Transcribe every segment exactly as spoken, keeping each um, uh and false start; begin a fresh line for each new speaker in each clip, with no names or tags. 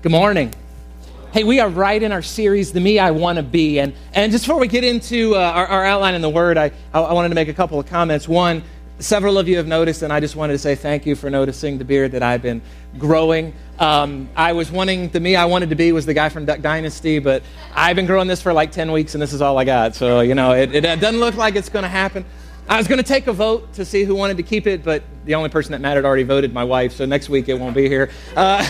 Good morning. Hey, we are right in our series, The Me I Want to Be. And, and just before we get into uh, our, our outline in the Word, I, I wanted to make a couple of comments. One, several of you have noticed, and I just wanted to say thank you for noticing the beard that I've been growing. Um, I was wanting, the me I wanted to be was the guy from Duck Dynasty, but I've been growing this for like ten weeks, and this is all I got. So, you know, it, it doesn't look like it's going to happen. I was going to take a vote to see who wanted to keep it, but the only person that mattered already voted, my wife, so next week it won't be here. Uh,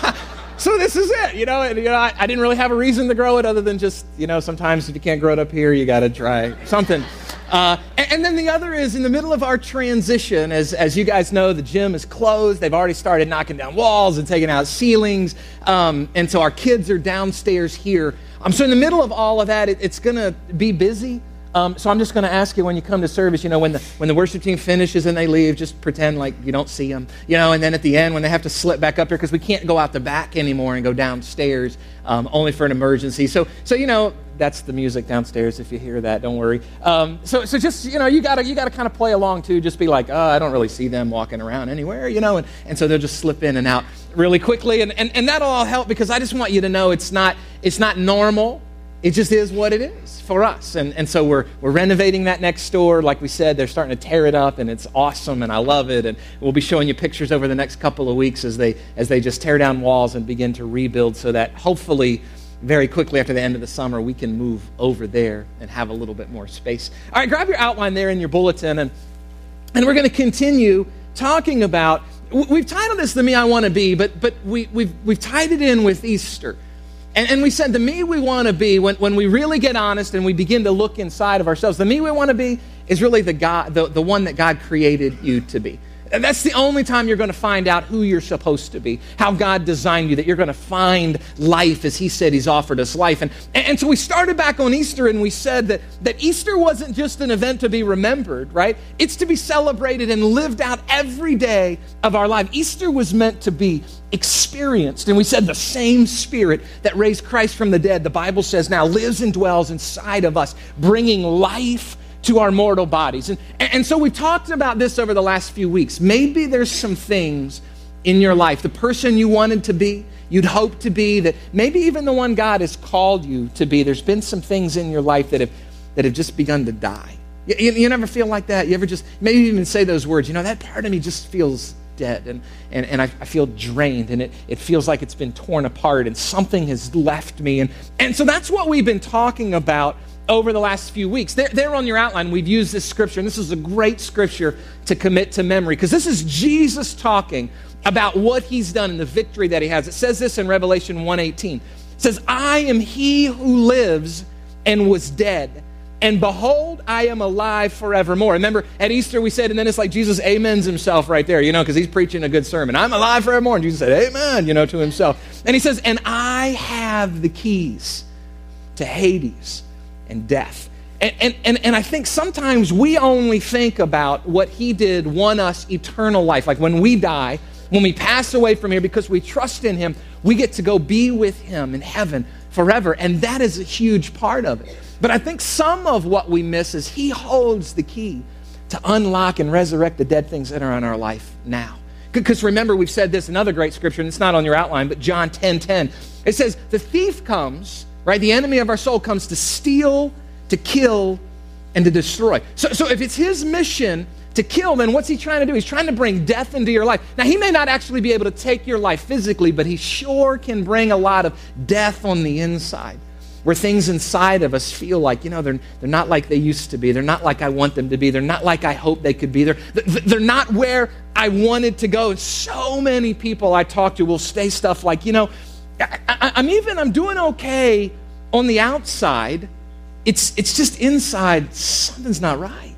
so this is it, you know, and, you know I, I didn't really have a reason to grow it other than just, you know, sometimes if you can't grow it up here, you got to try something. Uh, and, and then the other is in the middle of our transition, as, as you guys know, the gym is closed. They've already started knocking down walls and taking out ceilings, um, and so our kids are downstairs here. Um, so in the middle of all of that, it, it's going to be busy. Um, so I'm just going to ask you when you come to service, you know, when the when the worship team finishes and they leave, just pretend like you don't see them, you know, and then at the end when they have to slip back up here because we can't go out the back anymore and go downstairs um, only for an emergency. So, so you know, that's the music downstairs if you hear that, don't worry. Um, so so just, you know, you got to you got to kind of play along too, just be like, oh, I don't really see them walking around anywhere, you know, and, and so they'll just slip in and out really quickly. And, and, and that'll all help because I just want you to know it's not it's not normal. It just is what it is for us. And and so we're we're renovating that next door. Like we said, they're starting to tear it up, and it's awesome, and I love it. And we'll be showing you pictures over the next couple of weeks as they as they just tear down walls and begin to rebuild so that hopefully very quickly after the end of the summer, we can move over there and have a little bit more space. All right, grab your outline there in your bulletin, and and we're going to continue talking about, we've titled this The Me I Want to Be, but but we, we've we've tied it in with Easter. And, and we said the me we want to be, when, when we really get honest and we begin to look inside of ourselves, the me we want to be is really the God, the, the one that God created you to be. And that's the only time you're going to find out who you're supposed to be, how God designed you, that you're going to find life as He said He's offered us life. And, and so we started back on Easter and we said that, that Easter wasn't just an event to be remembered, right? It's to be celebrated and lived out every day of our life. Easter was meant to be experienced. And we said the same Spirit that raised Christ from the dead, the Bible says now lives and dwells inside of us, bringing life to our mortal bodies. And, and so we've talked about this over the last few weeks. Maybe there's some things in your life, the person you wanted to be, you'd hoped to be, that maybe even the one God has called you to be, there's been some things in your life that have that have just begun to die. You, you, you never feel like that? You ever just, maybe even say those words, you know, that part of me just feels dead, and, and, and I, I feel drained, and it, it feels like it's been torn apart, and something has left me. And, and so that's what we've been talking about over the last few weeks. There, there on your outline, we've used this scripture, and this is a great scripture to commit to memory, because this is Jesus talking about what He's done and the victory that He has. It says this in Revelation one eighteen. It says, I am He who lives and was dead, and behold, I am alive forevermore. Remember, at Easter we said, and then it's like Jesus amens Himself right there, you know, because He's preaching a good sermon. I'm alive forevermore. And Jesus said, amen, you know, to Himself. And He says, and I have the keys to Hades and death. And, and, and, and I think sometimes we only think about what He did, won us eternal life. Like when we die, when we pass away from here, because we trust in Him, we get to go be with Him in heaven forever. And that is a huge part of it. But I think some of what we miss is He holds the key to unlock and resurrect the dead things that are in our life now. Because remember, we've said this, another great scripture, and it's not on your outline, but John ten ten. It says, the thief comes, right? The enemy of our soul comes to steal, to kill, and to destroy. So, so if it's his mission to kill, then what's he trying to do? He's trying to bring death into your life. Now, he may not actually be able to take your life physically, but he sure can bring a lot of death on the inside, where things inside of us feel like, you know, they're, they're not like they used to be. They're not like I want them to be. They're not like I hope they could be. They're, they're not where I wanted to go. And so many people I talk to will say stuff like, you know, I, I, I'm even, I'm doing okay on the outside. It's it's just inside, something's not right.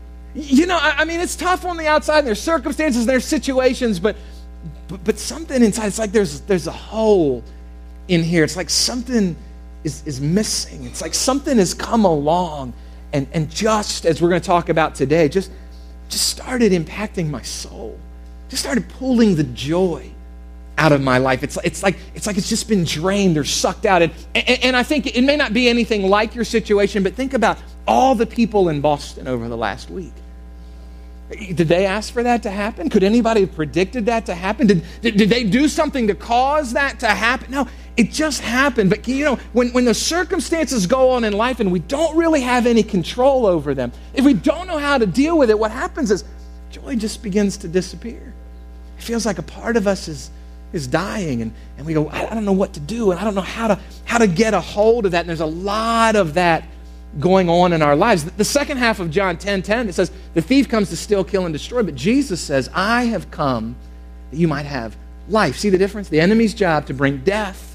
You know, I, I mean, it's tough on the outside. There's circumstances, there's situations, but, but but something inside, it's like there's there's a hole in here. It's like something is, is missing. It's like something has come along and, and just, as we're going to talk about today, just, just started impacting my soul. Just started pulling the joy out of my life. It's, it's like it's like it's just been drained or sucked out. And, and, and I think it may not be anything like your situation, but think about all the people in Boston over the last week. Did they ask for that to happen? Could anybody have predicted that to happen? Did, did, did they do something to cause that to happen? No, it just happened. But you know, when, when the circumstances go on in life and we don't really have any control over them, if we don't know how to deal with it, what happens is joy just begins to disappear. It feels like a part of us is, is dying, and, and we go, I, I don't know what to do, and I don't know how to, how to get a hold of that. And there's a lot of that going on in our lives. The second half of John ten ten, it says, the thief comes to steal, kill, and destroy, but Jesus says, I have come that you might have life. See the difference? The enemy's job to bring death.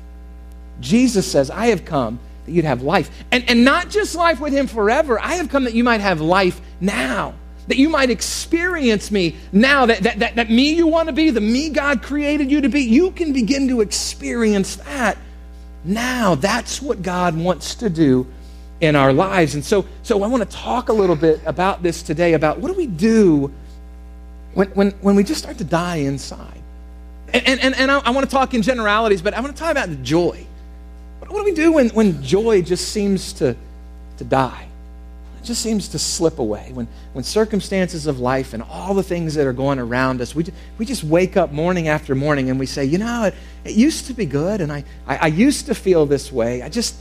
Jesus says, I have come that you'd have life. And, and not just life with him forever. I have come that you might have life now. That you might experience me now. That, that, that, that me you want to be, the me God created you to be, you can begin to experience that now. That's what God wants to do in our lives. And so, so I want to talk a little bit about this today, about what do we do when, when, when we just start to die inside. And, and, and I, I want to talk in generalities, but I want to talk about the joy. What, what do we do when, when joy just seems to, to die? It just seems to slip away. When, when circumstances of life and all the things that are going around us, we just, we just wake up morning after morning and we say, you know, it, it used to be good, and I, I, I used to feel this way. I just...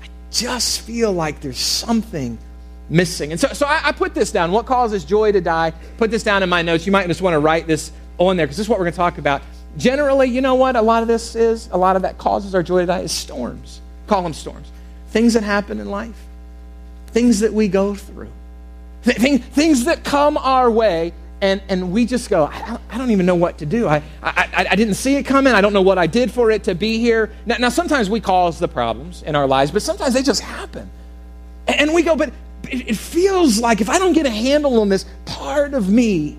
just feel like there's something missing. And so, so I, I put this down. What causes joy to die? Put this down in my notes. You might just want to write this on there because this is what we're going to talk about. Generally, you know what a lot of this is? A lot of that causes our joy to die is storms. Call them storms. Things that happen in life. Things that we go through. Th- thing, things that come our way, and, and we just go, I don't, I don't even know what to do. I, I, I didn't see it coming. I don't know what I did for it to be here. Now, now, sometimes we cause the problems in our lives, but sometimes they just happen. And, and we go, but it, it feels like if I don't get a handle on this, part of me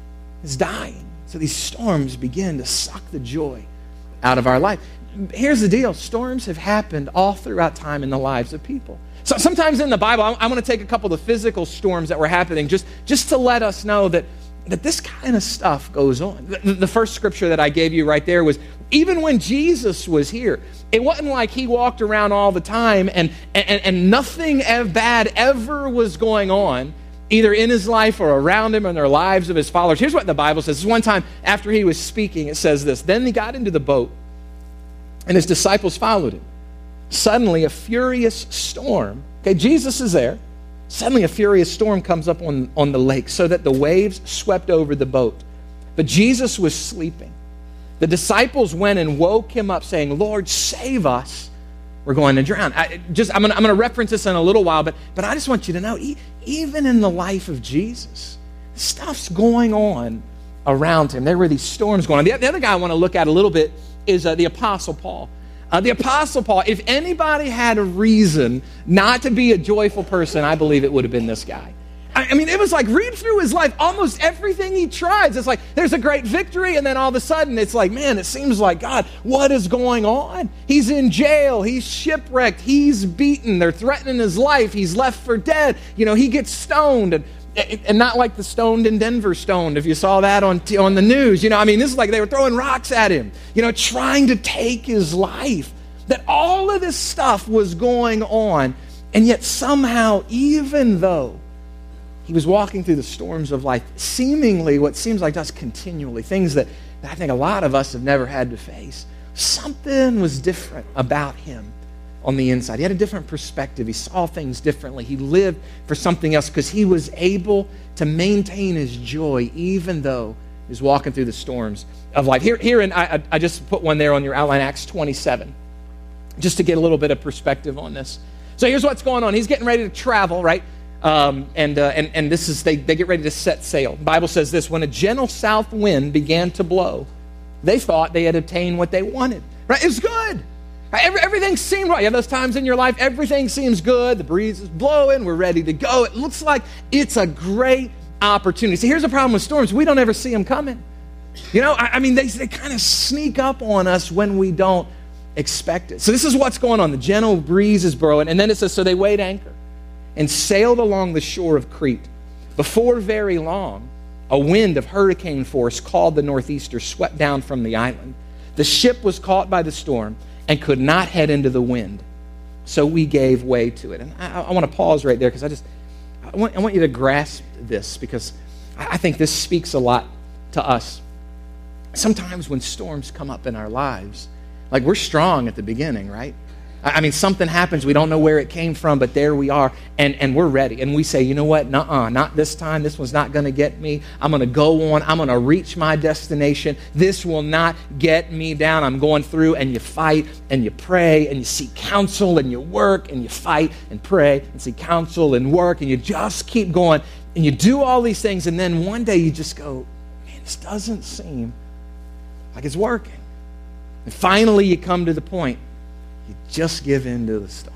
is dying. So these storms begin to suck the joy out of our life. Here's the deal. Storms have happened all throughout time in the lives of people. So sometimes in the Bible, I, I want to take a couple of the physical storms that were happening just, just to let us know that that this kind of stuff goes on. The, the first scripture that I gave you right there was, even when Jesus was here, it wasn't like he walked around all the time and, and, and nothing bad ever was going on, either in his life or around him or in their lives of his followers. Here's what the Bible says. This one time after he was speaking, it says this, then he got into the boat and his disciples followed him. Suddenly a furious storm, okay, Jesus is there. Suddenly a furious storm comes up on, on the lake so that the waves swept over the boat. But Jesus was sleeping. The disciples went and woke him up saying, Lord, save us. We're going to drown. I, just, I'm going I'm to reference this in a little while, but, but I just want you to know, e- even in the life of Jesus, stuff's going on around him. There were these storms going on. The, the other guy I want to look at a little bit is uh, the Apostle Paul. Uh, the Apostle Paul, if anybody had a reason not to be a joyful person, I believe it would have been this guy. I, I mean, it was like, read through his life, almost everything he tries. It's like, there's a great victory, and then all of a sudden, it's like, man, it seems like, God, what is going on? He's in jail, he's shipwrecked, he's beaten, they're threatening his life, he's left for dead. You know, he gets stoned, and and not like the stoned in Denver stoned, if you saw that on on the news. You know, I mean, this is like they were throwing rocks at him, you know, trying to take his life. That all of this stuff was going on, and yet somehow, even though he was walking through the storms of life, seemingly what seems like us continually, things that, that I think a lot of us have never had to face, something was different about him on the inside. He had a different perspective. He saw things differently. He lived for something else because he was able to maintain his joy even though he was walking through the storms of life. Here, here and I, I just put one there on your outline, Acts twenty-seven, just to get a little bit of perspective on this. So here's what's going on. He's getting ready to travel, right? Um, and, uh, and and this is they, they get ready to set sail. The Bible says this, when a gentle south wind began to blow, they thought they had obtained what they wanted. Right? It was good. Every, everything seemed right. You have those times in your life, everything seems good. The breeze is blowing. We're ready to go. It looks like it's a great opportunity. See, here's the problem with storms. We don't ever see them coming. You know, I, I mean, they, they kind of sneak up on us when we don't expect it. So this is what's going on. The gentle breeze is blowing. And then it says, so they weighed anchor and sailed along the shore of Crete. Before very long, a wind of hurricane force called the northeaster swept down from the island. The ship was caught by the storm and could not head into the wind. So we gave way to it. And I, I want to pause right there because I just, I want, I want you to grasp this because I think this speaks a lot to us. Sometimes when storms come up in our lives, like we're strong at the beginning, right? I mean, something happens, we don't know where it came from, but there we are, and, and we're ready. And we say, you know what, nuh-uh, not this time. This one's not going to get me. I'm going to go on. I'm going to reach my destination. This will not get me down. I'm going through, and you fight, and you pray, and you seek counsel, and you work, and you fight, and pray, and seek counsel, and work, and you just keep going, and you do all these things, and then one day you just go, man, this doesn't seem like it's working. And finally you come to the point, you just give in to the storm.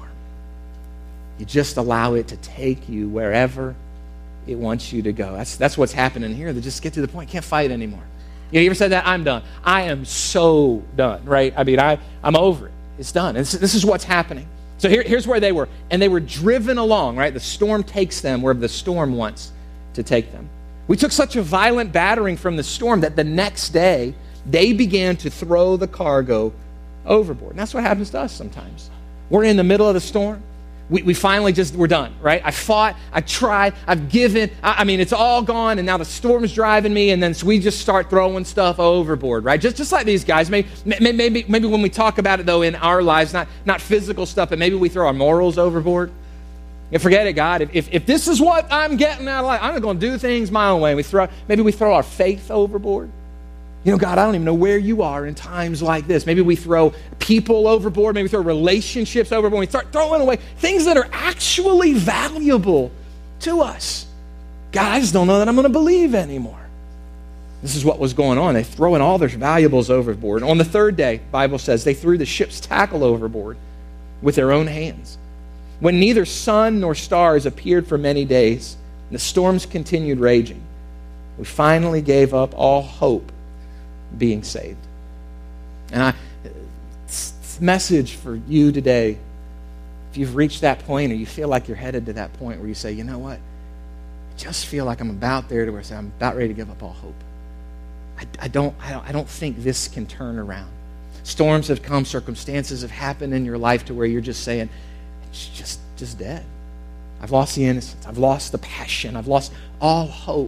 You just allow it to take you wherever it wants you to go. That's, that's what's happening here. They just get to the point, can't fight anymore. You know, you ever said that? I'm done. I am so done, right? I mean, I, I'm over it. It's done. This, this is what's happening. So here, here's where they were. And they were driven along, right? The storm takes them where the storm wants to take them. We took such a violent battering from the storm that the next day, they began to throw the cargo overboard. And that's what happens to us sometimes. We're in the middle of the storm. We, we finally just, we're done, right? I fought, I tried, I've given. I, I mean, it's all gone, and now the storm's driving me, and then so we just start throwing stuff overboard, right? Just just like these guys. Maybe, maybe, maybe when we talk about it, though, in our lives, not, not physical stuff, but maybe we throw our morals overboard. And forget it, God. If, if, if this is what I'm getting out of life, I'm going to do things my own way. And we throw, maybe we throw our faith overboard. You know, God, I don't even know where you are in times like this. Maybe we throw people overboard. Maybe we throw relationships overboard. We start throwing away things that are actually valuable to us. God, I just don't know that I'm going to believe anymore. This is what was going on. They throwing all their valuables overboard. On the third day, the Bible says, they threw the ship's tackle overboard with their own hands. When neither sun nor stars appeared for many days, and the storms continued raging, we finally gave up all hope being saved. And I, it's a message for you today, if you've reached that point or you feel like you're headed to that point where you say, you know what, I just feel like I'm about there to where I say, I'm about ready to give up all hope. I, I, don't, I, don't, I don't think this can turn around. Storms have come, circumstances have happened in your life to where you're just saying, it's just, just dead. I've lost the innocence. I've lost the passion. I've lost all hope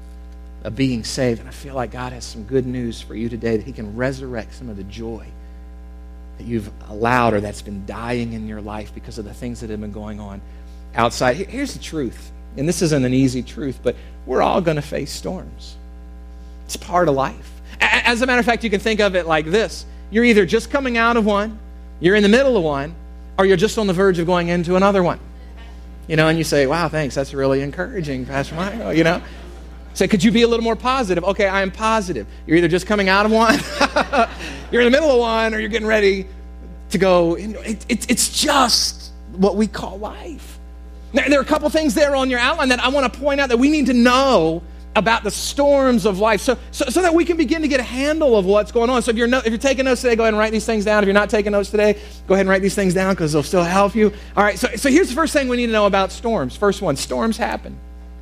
of being saved. And I feel like God has some good news for you today, that he can resurrect some of the joy that you've allowed or that's been dying in your life because of the things that have been going on outside. Here's the truth, and this isn't an easy truth, but we're all going to face storms. It's part of life. As a matter of fact, you can think of it like this. You're either just coming out of one, you're in the middle of one, or you're just on the verge of going into another one. You know, and you say, wow, thanks, that's really encouraging, Pastor Michael, you know. Say, could you be a little more positive? Okay, I am positive. You're either just coming out of one, you're in the middle of one, or you're getting ready to go. It, it, it's just what we call life. Now, there are a couple things there on your outline that I want to point out that we need to know about the storms of life, so, so so that we can begin to get a handle of what's going on. So if you're no, if you're taking notes today, go ahead and write these things down. If you're not taking notes today, go ahead and write these things down because they'll still help you. All right, so, so here's the first thing we need to know about storms. First one, storms happen.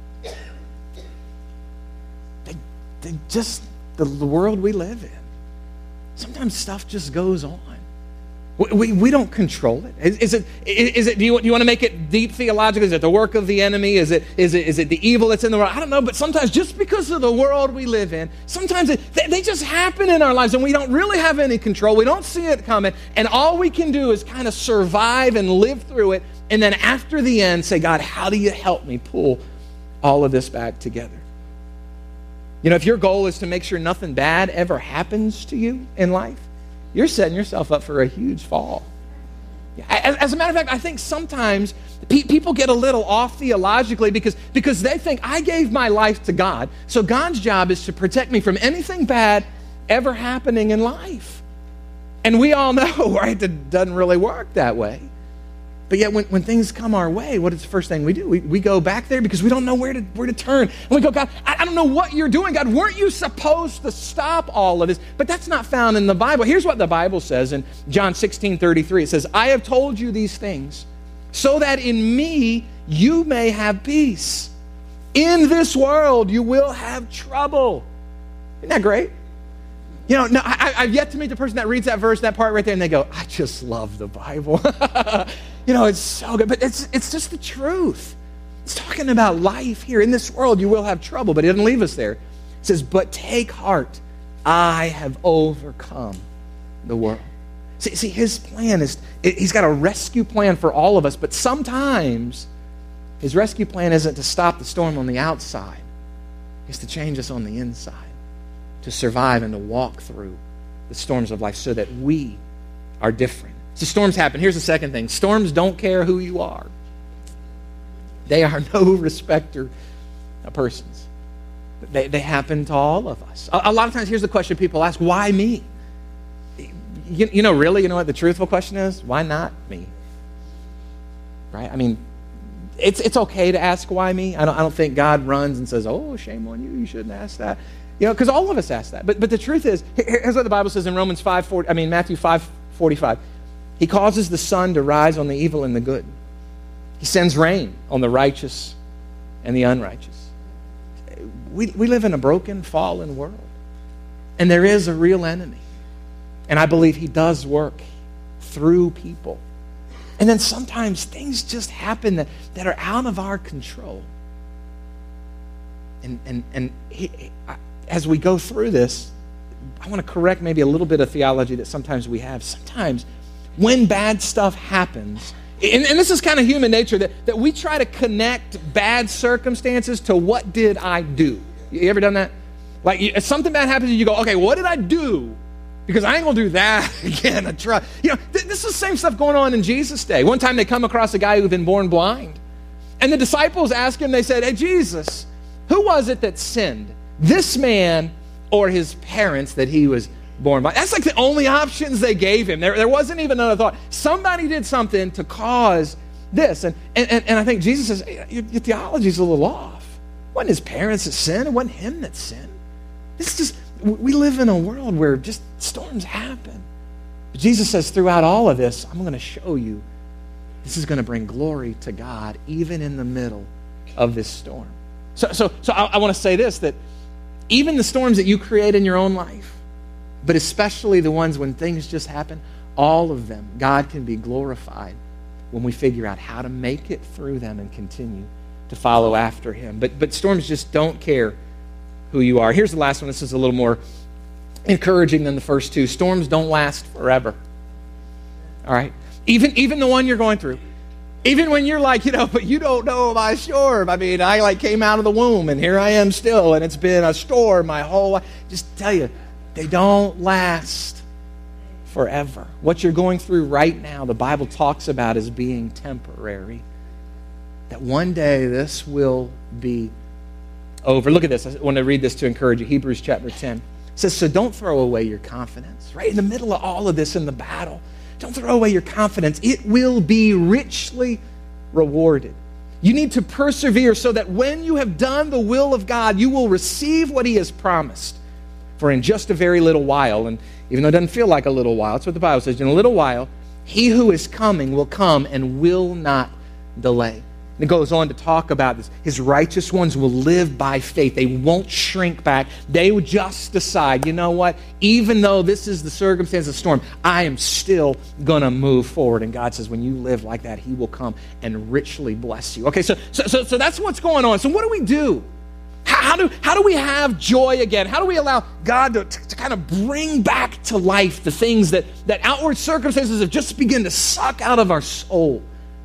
They, they just, the, the world we live in, sometimes stuff just goes on. We, we, we don't control it. Is, is it, is it, do you, do you want to make it deep theologically? Is it the work of the enemy? Is it, is it, is it the evil that's in the world? I don't know, but sometimes just because of the world we live in, sometimes it, they, they just happen in our lives and we don't really have any control. We don't see it coming, and all we can do is kind of survive and live through it, and then after the end say, God, how do you help me pull all of this back together? You know, if your goal is to make sure nothing bad ever happens to you in life, you're setting yourself up for a huge fall. As, as a matter of fact, I think sometimes pe- people get a little off theologically because, because they think, I gave my life to God, so God's job is to protect me from anything bad ever happening in life. And we all know, right, that it doesn't really work that way. But yet when, when things come our way, what is the first thing we do? We, we go back there because we don't know where to where to turn. And we go, God, I, I don't know what you're doing. God, weren't you supposed to stop all of this? But that's not found in the Bible. Here's what the Bible says in John sixteen thirty-three. It says, I have told you these things so that in me you may have peace. In this world you will have trouble. Isn't that great? You know, no, I, I've yet to meet the person that reads that verse, that part right there, and they go, I just love the Bible. You know, it's so good. But it's it's just the truth. It's talking about life here. In this world, you will have trouble, but it doesn't leave us there. It says, but take heart, I have overcome the world. See, see, his plan is, he's got a rescue plan for all of us, but sometimes his rescue plan isn't to stop the storm on the outside. It's to change us on the inside, to survive and to walk through the storms of life so that we are different. So storms happen. Here's the second thing. Storms don't care who you are. They are no respecter of persons. They, they happen to all of us. A, a lot of times, here's the question people ask, why me? You, you know, really, you know what the truthful question is? Why not me? Right? I mean, it's it's okay to ask why me. I don't, I don't think God runs and says, oh, shame on you, you shouldn't ask that. You know, because all of us ask that. But but the truth is, here's what the Bible says in Romans five forty, I mean, Matthew five forty-five. He causes the sun to rise on the evil and the good. He sends rain on the righteous and the unrighteous. We, we live in a broken, fallen world. And there is a real enemy. And I believe he does work through people. And then sometimes things just happen that, that are out of our control. And, and, and he, I, as we go through this, I want to correct maybe a little bit of theology that sometimes we have. Sometimes when bad stuff happens, and, and this is kind of human nature, that, that we try to connect bad circumstances to what did I do? You ever done that? Like if something bad happens and you go, okay, what did I do? Because I ain't going to do that again. I try. You know, th- this is the same stuff going on in Jesus' day. One time they come across a guy who'd been born blind. And the disciples asked him, they said, hey, Jesus, who was it that sinned? This man or his parents that he was born blind? That's like the only options they gave him. There, there wasn't even another thought. Somebody did something to cause this. And, and, and, and I think Jesus says, hey, your, your theology's a little off. It wasn't his parents that sinned. It wasn't him that sinned. This is just... We live in a world where just storms happen. But Jesus says throughout all of this, I'm going to show you this is going to bring glory to God even in the middle of this storm. So, so, so I, I want to say this, that even the storms that you create in your own life, but especially the ones when things just happen, all of them, God can be glorified when we figure out how to make it through them and continue to follow after him. But, but storms just don't care who you are. Here's the last one. This is a little more encouraging than the first two. Storms don't last forever. All right? Even, even the one you're going through. Even when you're like, you know, but you don't know my storm. I mean, I like came out of the womb and here I am still and it's been a storm my whole life. Just tell you, they don't last forever. What you're going through right now, the Bible talks about as being temporary. That one day this will be over. Look at this. I want to read this to encourage you. Hebrews chapter ten. It says, so don't throw away your confidence. Right in the middle of all of this in the battle, don't throw away your confidence. It will be richly rewarded. You need to persevere so that when you have done the will of God, you will receive what he has promised. For in just a very little while, and even though it doesn't feel like a little while, that's what the Bible says, in a little while, he who is coming will come and will not delay. And it goes on to talk about this. His righteous ones will live by faith. They won't shrink back. They would just decide, you know what? Even though this is the circumstance of the storm, I am still going to move forward. And God says, when you live like that, he will come and richly bless you. Okay, so so so, so that's what's going on. So what do we do? How, how do how do we have joy again? How do we allow God to, to, to kind of bring back to life the things that, that outward circumstances have just begun to suck out of our soul?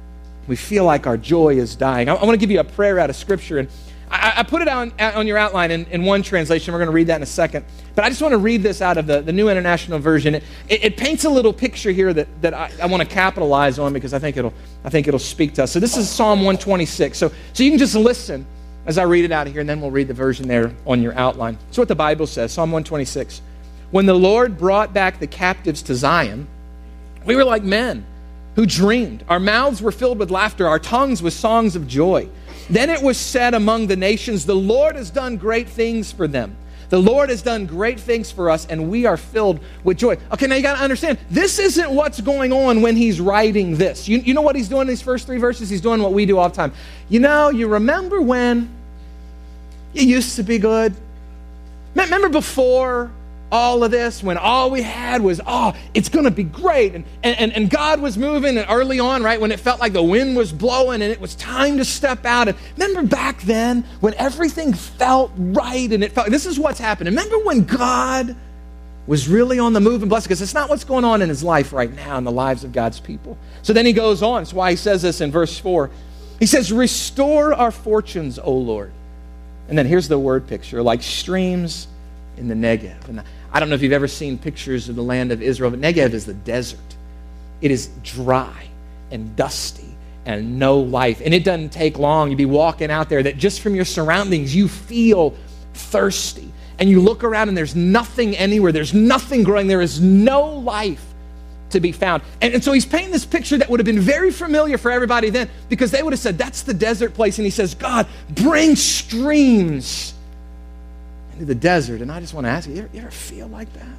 We feel like our joy is dying. I, I want to give you a prayer out of Scripture. And I, I put it on, on your outline in, in one translation. We're going to read that in a second. But I just want to read this out of the, the New International Version. It, it, it paints a little picture here that, that I, I want to capitalize on because I think it'll I think it'll speak to us. So this is Psalm one twenty-six. So, so you can just listen as I read it out of here, and then we'll read the version there on your outline. It's what the Bible says, Psalm one twenty-six. When the Lord brought back the captives to Zion, we were like men who dreamed. Our mouths were filled with laughter, our tongues with songs of joy. Then it was said among the nations, the Lord has done great things for them. The Lord has done great things for us, and we are filled with joy. Okay, now you got to understand, this isn't what's going on when he's writing this. You, you know what he's doing in these first three verses? He's doing what we do all the time. You know, you remember when you used to be good? Remember before all of this, when all we had was, oh, it's going to be great. And, and, and God was moving and early on, right, when it felt like the wind was blowing and it was time to step out. And remember back then when everything felt right and it felt, this is what's happening. Remember when God was really on the move and blessing? Because it's not what's going on in his life right now in the lives of God's people. So then he goes on. That's why he says this in verse four. He says, restore our fortunes, O Lord. And then here's the word picture, like streams in the Negev. And I don't know if you've ever seen pictures of the land of Israel, but Negev is the desert. It is dry and dusty and no life. And it doesn't take long. You'd be walking out there that just from your surroundings, you feel thirsty. And you look around and there's nothing anywhere. There's nothing growing. There is no life to be found. And, and so he's painting this picture that would have been very familiar for everybody then, because they would have said, that's the desert place. And he says, God, bring streams into the desert. And I just want to ask you, you ever, you ever feel like that?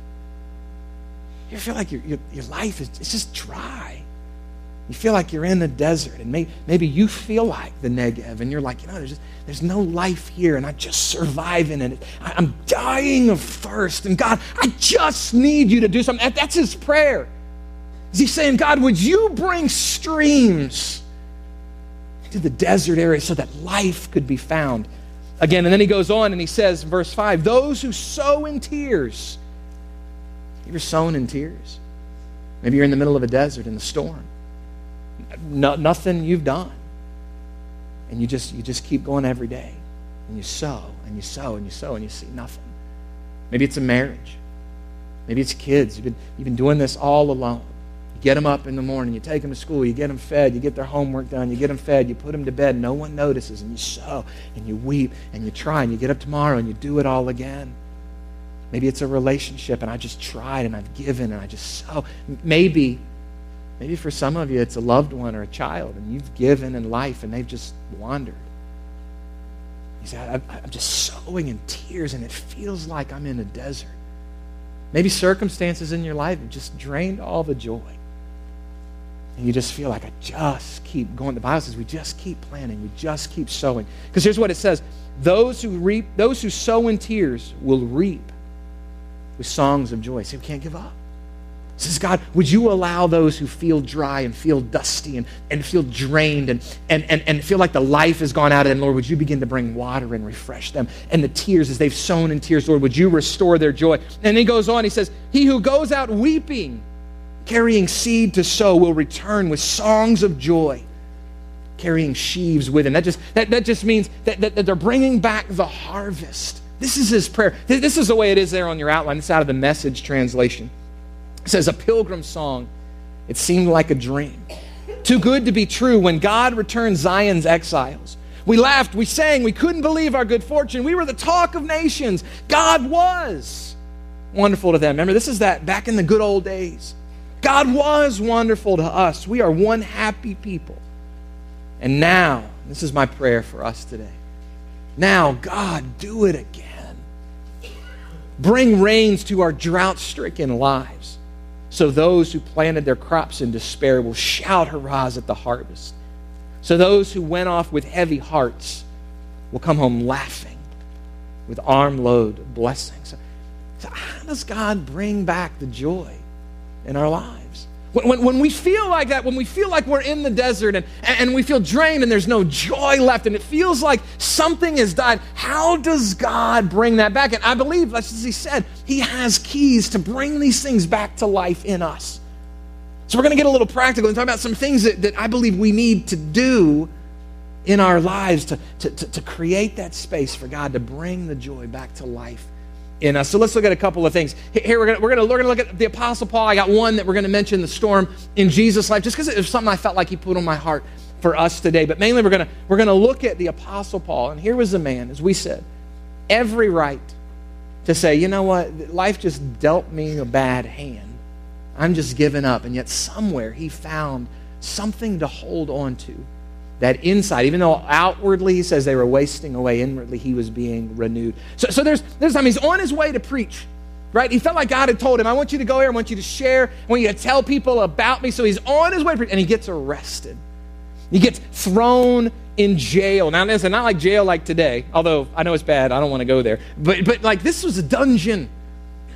You ever feel like your, your, your life is it's just dry? You feel like you're in the desert, and maybe, maybe you feel like the Negev, and you're like, you know, there's just there's no life here, and I'm just surviving, and I, I'm dying of thirst, and God, I just need you to do something. That's his prayer. Is he saying, God, would you bring streams to the desert area so that life could be found again? And then he goes on and he says, verse five, those who sow in tears. You ever sown in tears? Maybe you're in the middle of a desert in the storm. No, nothing you've done. And you just you just keep going every day. And you sow, and you sow, and you sow, and you see nothing. Maybe it's a marriage. Maybe it's kids. You've been, you've been doing this all alone. You get them up in the morning, you take them to school, you get them fed, you get their homework done, you get them fed, you put them to bed, no one notices, and you sow, and you weep, and you try, and you get up tomorrow, and you do it all again. Maybe it's a relationship, and I just tried, and I've given, and I just sow. Maybe, maybe for some of you, it's a loved one or a child, and you've given in life, and they've just wandered. You say, I'm just sowing in tears, and it feels like I'm in a desert. Maybe circumstances in your life have just drained all the joy. And you just feel like, I just keep going. The Bible says we just keep planting. We just keep sowing. Because here's what it says. Those who reap, those who sow in tears will reap with songs of joy. See, we can't give up. It says, God, would you allow those who feel dry and feel dusty and, and feel drained and, and, and, and feel like the life has gone out of them, Lord, would you begin to bring water and refresh them? And the tears, as they've sown in tears, Lord, would you restore their joy? And he goes on, he says, he who goes out weeping, carrying seed to sow, will return with songs of joy, carrying sheaves with him. That just, that, that just means that, that, that they're bringing back the harvest. This is his prayer. This is the way it is there on your outline. It's out of the Message translation. It says, a pilgrim song. It seemed like a dream. Too good to be true when God returned Zion's exiles. We laughed, we sang, we couldn't believe our good fortune. We were the talk of nations. God was wonderful to them. Remember, this is that back in the good old days. God was wonderful to us. We are one happy people. And now, this is my prayer for us today. Now, God, do it again. Bring rains to our drought-stricken lives, so those who planted their crops in despair will shout hurrahs at the harvest. So those who went off with heavy hearts will come home laughing with armload of blessings. So how does God bring back the joy in our lives? When, when, when we feel like that, when we feel like we're in the desert and, and we feel drained and there's no joy left and it feels like something has died, how does God bring that back? And I believe, as he said, he has keys to bring these things back to life in us. So we're going to get a little practical and talk about some things that, that I believe we need to do in our lives to, to, to, to create that space for God to bring the joy back to life in us. So let's look at a couple of things. Here we're going we're going to we're going to look at the Apostle Paul. I got one that we're going to mention, the storm in Jesus' life, just because it was something I felt like he put on my heart for us today. But mainly we're going to we're going to look at the Apostle Paul. And here was a man, as we said, every right to say, you know what, life just dealt me a bad hand. I'm just giving up. And yet somewhere he found something to hold on to. That inside, even though outwardly he says they were wasting away, inwardly he was being renewed. So, so there's there's time he's on his way to preach, right? He felt like God had told him, I want you to go here, I want you to share, I want you to tell people about me. So he's on his way to preach, and he gets arrested. He gets thrown in jail. Now, listen, not like jail like today, although I know it's bad, I don't want to go there. But but like this was a dungeon.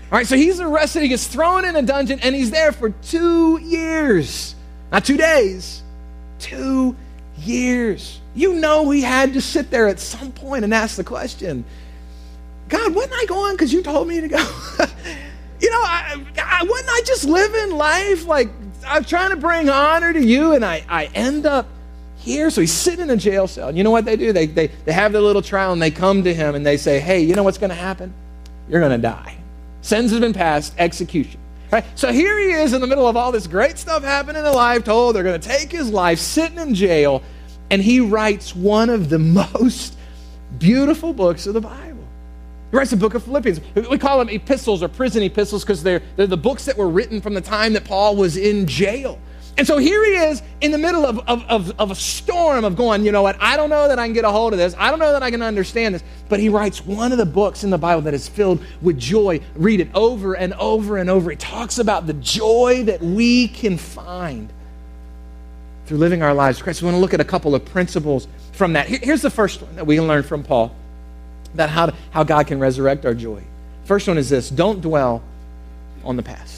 All right, so he's arrested, he gets thrown in a dungeon, and he's there for two years. Not two days, two years. You know he had to sit there at some point and ask the question, God, wasn't I going because you told me to go? you know, I, I, wasn't I just living life like I'm trying to bring honor to you, and I, I end up here? So he's sitting in a jail cell. And you know what they do? They, they, they have their little trial, and they come to him, and they say, hey, you know what's going to happen? You're going to die. Sentence has been passed, execution. Right? So here he is in the middle of all this great stuff happening in life, told they're going to take his life, sitting in jail, and he writes one of the most beautiful books of the Bible. He writes the book of Philippians. We call them epistles or prison epistles because they're, they're the books that were written from the time that Paul was in jail. And so here he is in the middle of, of, of, of a storm of going, you know what, I don't know that I can get a hold of this. I don't know that I can understand this. But he writes one of the books in the Bible that is filled with joy. Read it over and over and over. He talks about the joy that we can find through living our lives. Christ, we want to look at a couple of principles from that. Here's the first one that we can learn from Paul about how, to, how God can resurrect our joy. First one is this: don't dwell on the past.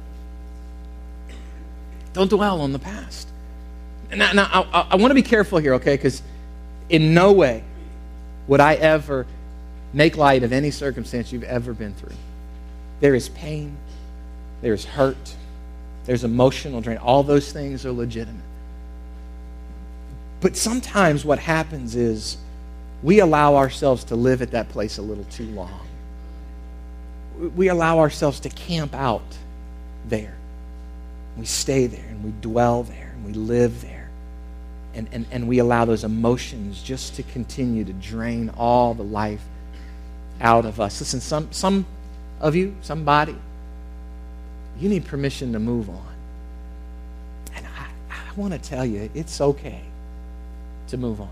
Don't dwell on the past. Now, now I, I want to be careful here, okay? Because in no way would I ever make light of any circumstance you've ever been through. There is pain. There is hurt. There's emotional drain. All those things are legitimate. But sometimes what happens is we allow ourselves to live at that place a little too long. We allow ourselves to camp out there. We stay there and we dwell there and we live there. And, and, and we allow those emotions just to continue to drain all the life out of us. Listen, some, some of you, somebody, you need permission to move on. And I, I want to tell you, it's okay to move on.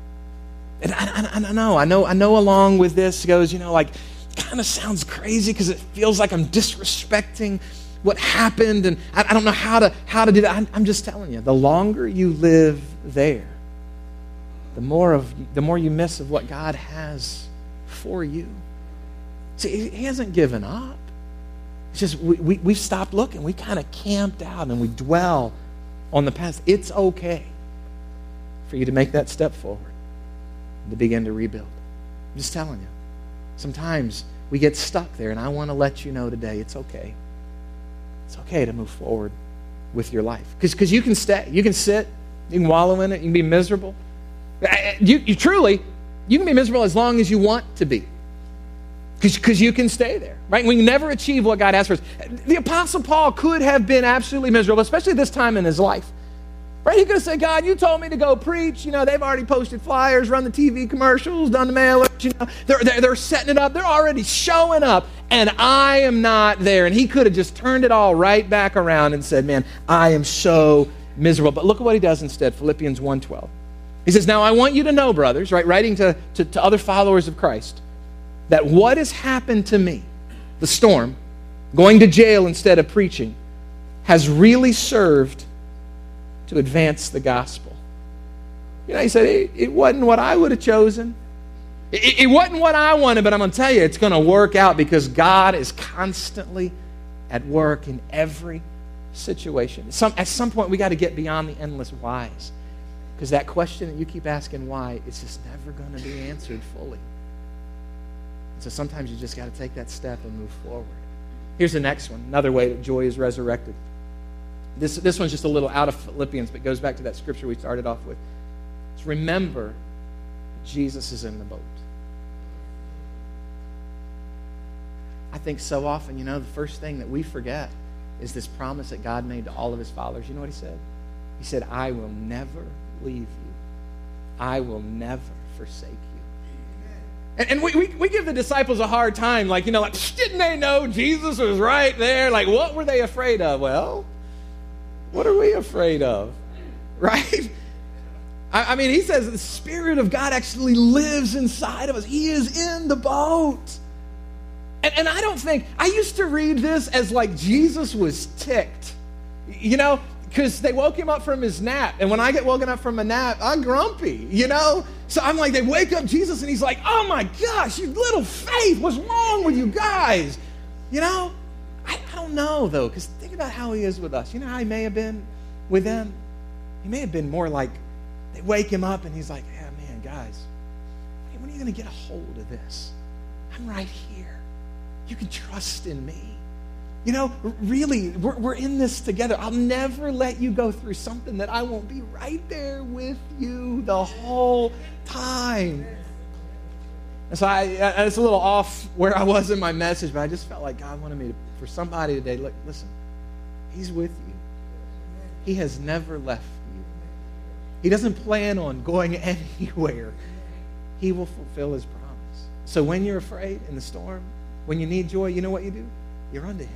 And I, I, I know, I know, I know along with this goes, you know, like, it kind of sounds crazy because it feels like I'm disrespecting what happened, and I, I don't know how to how to do that. I'm, I'm just telling you, the longer you live there, the more of the more you miss of what God has for you. See, He hasn't given up. It's just we, we we've stopped looking. We kind of camped out and we dwell on the past. It's okay for you to make that step forward and to begin to rebuild. I'm just telling you. Sometimes we get stuck there, and I want to let you know today it's okay. It's okay to move forward with your life. Because you can stay. You can sit. You can wallow in it. You can be miserable. You, you truly, you can be miserable as long as you want to be. Because you can stay there, right? We can never achieve what God has for us. The Apostle Paul could have been absolutely miserable, especially this time in his life. Right? He could have said, God, you told me to go preach. You know, they've already posted flyers, run the T V commercials, done the mailers. You know, they're, they're, they're setting it up. They're already showing up, and I am not there. And he could have just turned it all right back around and said, man, I am so miserable. But look at what he does instead, Philippians one twelve. He says, now I want you to know, brothers, right, writing to, to, to other followers of Christ, that what has happened to me, the storm, going to jail instead of preaching, has really served to advance the gospel. You know, he said, it, it wasn't what I would have chosen. It, it wasn't what I wanted, but I'm going to tell you, it's going to work out because God is constantly at work in every situation. Some, at some point, we got to get beyond the endless whys, because that question that you keep asking why, it's just never going to be answered fully. So sometimes you just got to take that step and move forward. Here's the next one, another way that joy is resurrected. This, this one's just a little out of Philippians, but goes back to that scripture we started off with. It's remember that Jesus is in the boat. I think so often, you know, the first thing that we forget is this promise that God made to all of his followers. You know what he said? He said, I will never leave you. I will never forsake you. And, and we, we, we give the disciples a hard time, like, you know, like, didn't they know Jesus was right there? Like, what were they afraid of? Well, what are we afraid of? Right? I, I mean, he says the Spirit of God actually lives inside of us. He is in the boat. And, and I don't think, I used to read this as like Jesus was ticked. You know, because they woke him up from his nap. And when I get woken up from a nap, I'm grumpy, you know? So I'm like, they wake up Jesus and he's like, oh my gosh, you little faith, what's wrong with you guys? You know, I, I don't know, though, because think about how he is with us. You know how he may have been with them? He may have been more like they wake him up and he's like, yeah, man, guys, when are you going to get a hold of this? I'm right here. You can trust in me. You know, really, we're, we're in this together. I'll never let you go through something that I won't be right there with you the whole time. And so I, I, it's a little off where I was in my message, but I just felt like God wanted me to, for somebody today, look, listen, he's with you. He has never left you. He doesn't plan on going anywhere. He will fulfill his promise. So when you're afraid in the storm, when you need joy, you know what you do? You run to him.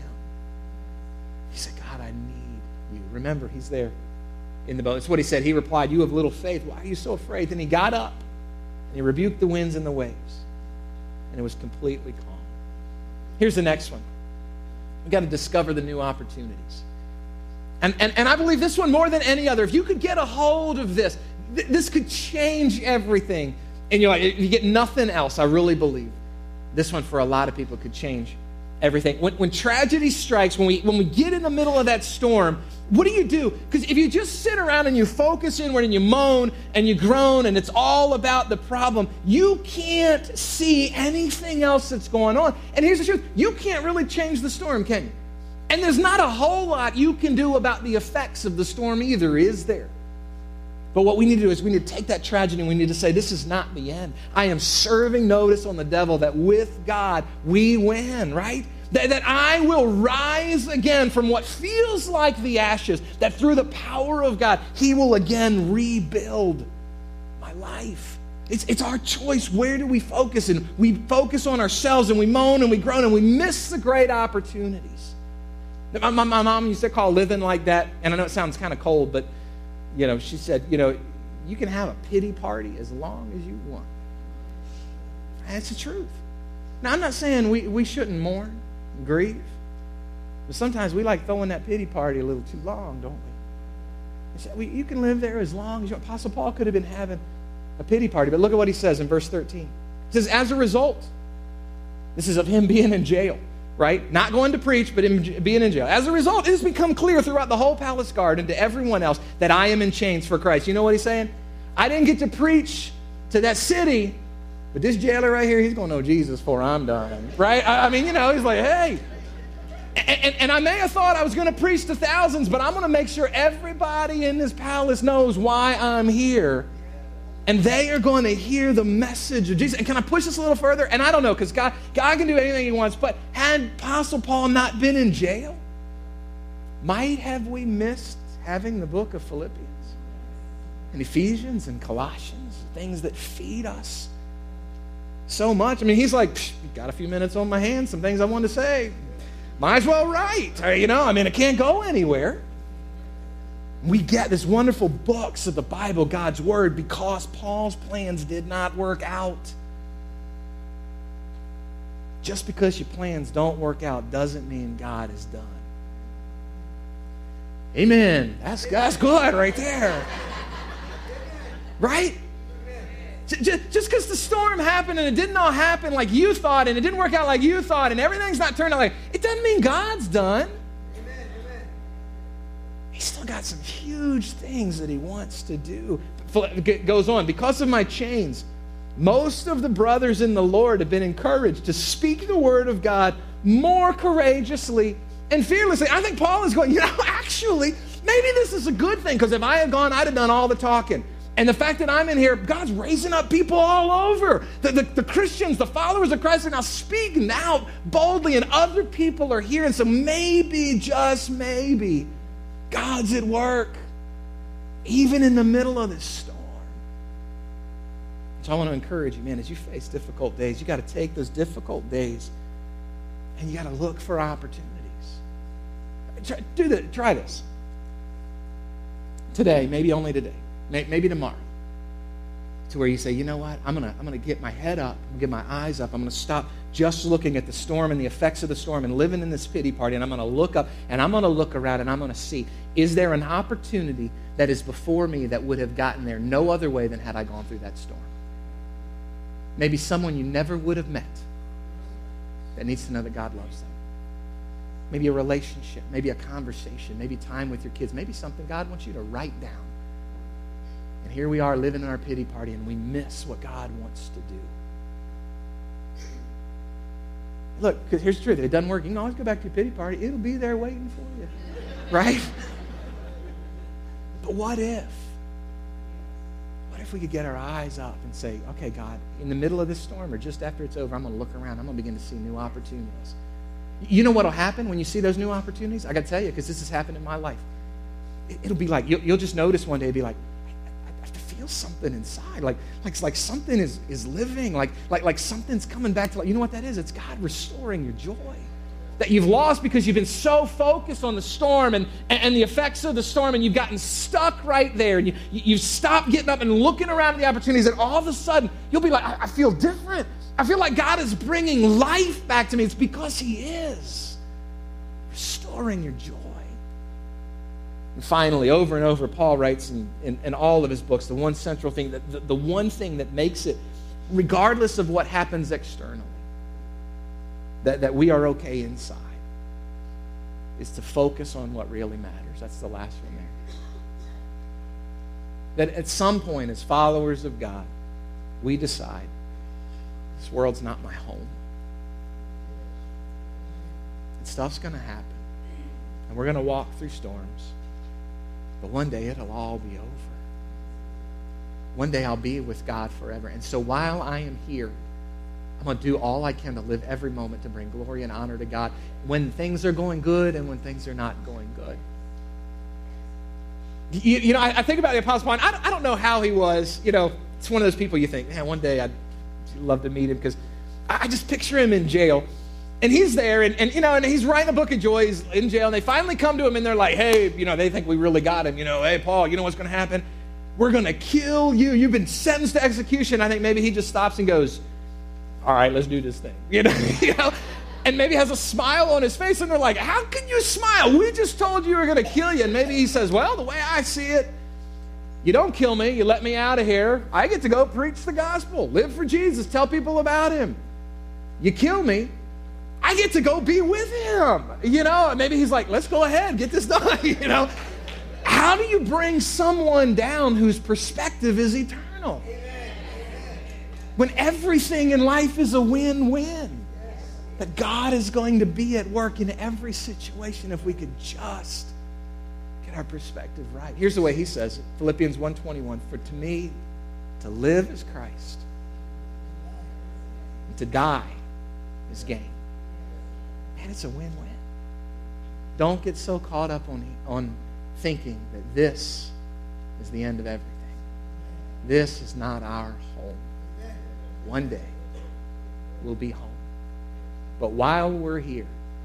You say, God, I need you. Remember, he's there in the boat. That's what he said. He replied, you have little faith. Why are you so afraid? Then he got up and he rebuked the winds and the waves. And it was completely calm. Here's the next one. We've got to discover the new opportunities. And, and, and I believe this one more than any other. If you could get a hold of this, th- this could change everything. And you're like, you get nothing else. I really believe this one for a lot of people could change everything. When, when tragedy strikes, when we when we get in the middle of that storm, what do you do? Because if you just sit around and you focus inward and you moan and you groan and it's all about the problem, you can't see anything else that's going on. And here's the truth. You can't really change the storm, can you? And there's not a whole lot you can do about the effects of the storm either, is there? But what we need to do is we need to take that tragedy and we need to say, this is not the end. I am serving notice on the devil that with God we win, right? That, that I will rise again from what feels like the ashes, that through the power of God, he will again rebuild my life. It's, it's our choice. Where do we focus? And we focus on ourselves and we moan and we groan and we miss the great opportunities. My, my, my mom used to call living like that, and I know it sounds kind of cold, but you know, she said, you know, you can have a pity party as long as you want. That's the truth. Now, I'm not saying we, we shouldn't mourn, grieve, but sometimes we like throwing that pity party a little too long, don't we? Said, we you can live there as long as you want. Apostle Paul could have been having a pity party, but look at what he says in verse thirteen. He says, as a result, this is of him being in jail. Right? Not going to preach, but in, being in jail. As a result, it has become clear throughout the whole palace guard and to everyone else that I am in chains for Christ. You know what he's saying? I didn't get to preach to that city, but this jailer right here, he's going to know Jesus before I'm done. Right? I, I mean, you know, he's like, hey. And, and, and I may have thought I was going to preach to thousands, but I'm going to make sure everybody in this palace knows why I'm here. And they are going to hear the message of Jesus. And can I push this a little further? And I don't know, because God, God can do anything he wants. But had Apostle Paul not been in jail, might have we missed having the book of Philippians and Ephesians and Colossians, things that feed us so much. I mean, he's like, got a few minutes on my hands, some things I want to say. Might as well write. Or, you know, I mean, I can't go anywhere. We get this wonderful books of the Bible, God's Word, because Paul's plans did not work out. Just because your plans don't work out doesn't mean God is done. Amen. That's, that's good right there. Right? Just because the storm happened and it didn't all happen like you thought and it didn't work out like you thought and everything's not turned out like, it doesn't mean God's done. He's still got some huge things that he wants to do. It goes on. Because of my chains, most of the brothers in the Lord have been encouraged to speak the word of God more courageously and fearlessly. I think Paul is going, you know, actually, maybe this is a good thing, because if I had gone, I'd have done all the talking. And the fact that I'm in here, God's raising up people all over. The, the, the Christians, the followers of Christ are now speaking out boldly, and other people are here. And so maybe, just maybe, God's at work, even in the middle of this storm. So I want to encourage you, man, as you face difficult days, you got to take those difficult days and you got to look for opportunities. Try, do the, try this. Today, maybe only today, maybe tomorrow, to where you say, you know what, I'm going to I'm gonna get my head up, I'm going to get my eyes up, I'm going to stop just looking at the storm and the effects of the storm and living in this pity party, and I'm going to look up and I'm going to look around and I'm going to see, is there an opportunity that is before me that would have gotten there no other way than had I gone through that storm? Maybe someone you never would have met that needs to know that God loves them. maybe a relationship, maybe a conversation, maybe time with your kids, maybe something God wants you to write down. And here we are living in our pity party, and we miss what God wants to do. Look, because here's the truth. If it doesn't work, you can always go back to your pity party. It'll be there waiting for you. Right? But what if? What if we could get our eyes up and say, okay, God, in the middle of this storm or just after it's over, I'm going to look around. I'm going to begin to see new opportunities. You know what will happen when you see those new opportunities? I got to tell you, because this has happened in my life. It, it'll be like, you'll, you'll just notice one day, it'll be like, I, I have to feel something inside. Like, like, like something is, is living. Like, like, like something's coming back to life. You know what that is? It's God restoring your joy that you've lost because you've been so focused on the storm and, and the effects of the storm, and you've gotten stuck right there, and you, you've stopped getting up and looking around at the opportunities, and all of a sudden, you'll be like, I, I feel different. I feel like God is bringing life back to me. It's because He is restoring your joy. And finally, over and over, Paul writes in, in, in all of his books, the one central thing, that the, the one thing that makes it, regardless of what happens externally, That, that we are okay inside, is to focus on what really matters. That's the last one there. That at some point, as followers of God, we decide, this world's not my home. And stuff's going to happen. And we're going to walk through storms. But one day, it'll all be over. One day, I'll be with God forever. And so while I am here, I'm going to do all I can to live every moment to bring glory and honor to God when things are going good and when things are not going good. You, you know, I, I think about the Apostle Paul, and I, I don't know how he was. You know, it's one of those people you think, man, one day I'd love to meet him, because I, I just picture him in jail. And he's there, and, and, you know, and he's writing a book of joy. He's in jail, and they finally come to him, and they're like, hey, you know, they think we really got him. You know, hey, Paul, you know what's going to happen? We're going to kill you. You've been sentenced to execution. I think maybe he just stops and goes, all right, let's do this thing, you know, you know, and maybe has a smile on his face, and they're like, how can you smile? We just told you we were going to kill you. And maybe he says, well, the way I see it, you don't kill me, you let me out of here. I get to go preach the gospel, live for Jesus, tell people about Him. You kill me, I get to go be with Him, you know. And maybe he's like, let's go ahead, get this done, you know. How do you bring someone down whose perspective is eternal? When everything in life is a win-win. That God is going to be at work in every situation if we could just get our perspective right. Here's the way he says it. Philippians one twenty-one, for to me, to live is Christ, and to die is gain. Man, it's a win-win. Don't get so caught up on, on thinking that this is the end of everything. This is not our home. One day, we'll be home. But while we're here,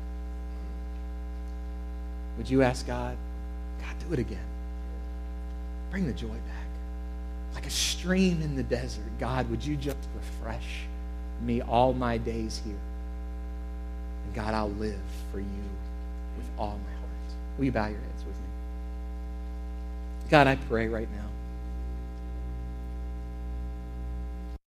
would you ask God, God, do it again. Bring the joy back. Like a stream in the desert, God, would you just refresh me all my days here? And God, I'll live for you with all my heart. Will you bow your heads with me? God, I pray right now